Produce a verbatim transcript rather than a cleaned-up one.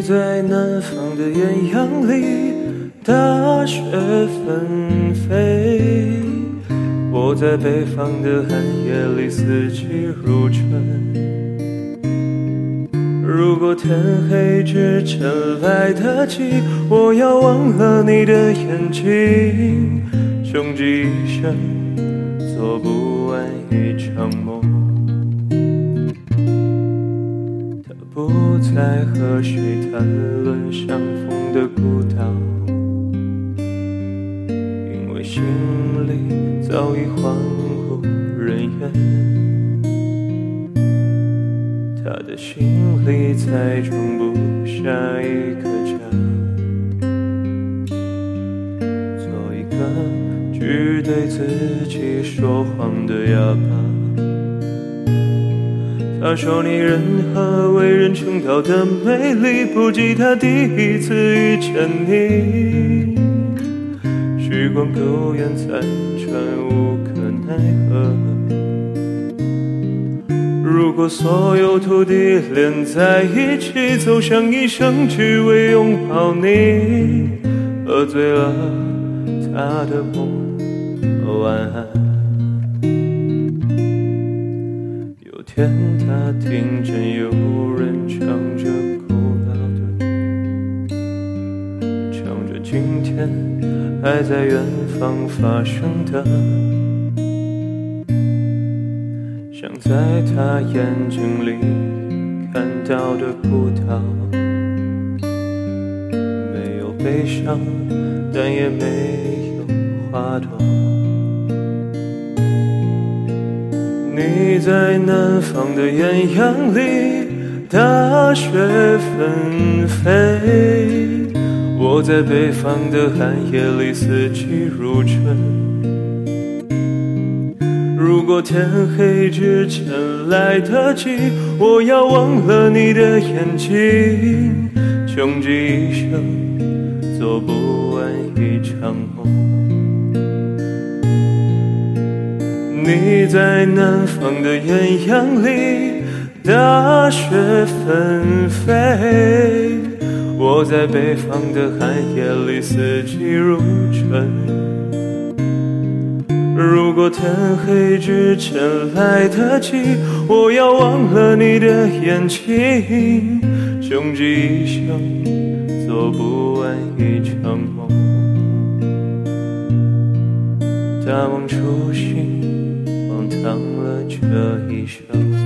在南方的艳阳里，大雪纷飞，我在北方的寒夜里，四季如春。如果天黑之前来得及，我要忘了你的眼睛，穷极一生做不完一场梦。他不再和谁谈论相逢的孤岛，因为心里早已荒无人烟。他的心里再装不下一个家，做一个只对自己说谎的哑巴。他说你任何为人称道的美丽，不及他第一次遇见你。时光苟延残喘，无可奈何。如果所有土地连在一起，走向一生只为拥抱你，喝醉了他的梦，晚安。有天他听见有人唱着古老的，唱着今天还在远方发生的，想在他眼睛里看到的葡萄，没有悲伤，但也没有花朵。你在南方的艳阳里，大雪纷飞，我在北方的寒夜里，四季如春。如果天黑之前来得及，我要忘了你的眼睛，穷极一生做不完一场梦。你在南方的艳阳里，大雪纷飞，我在北方的寒夜里，四季如春。如果天黑之前来得及，我要忘了你的眼睛，穷极一生做不完一场梦。大梦初醒，荒唐了这一生。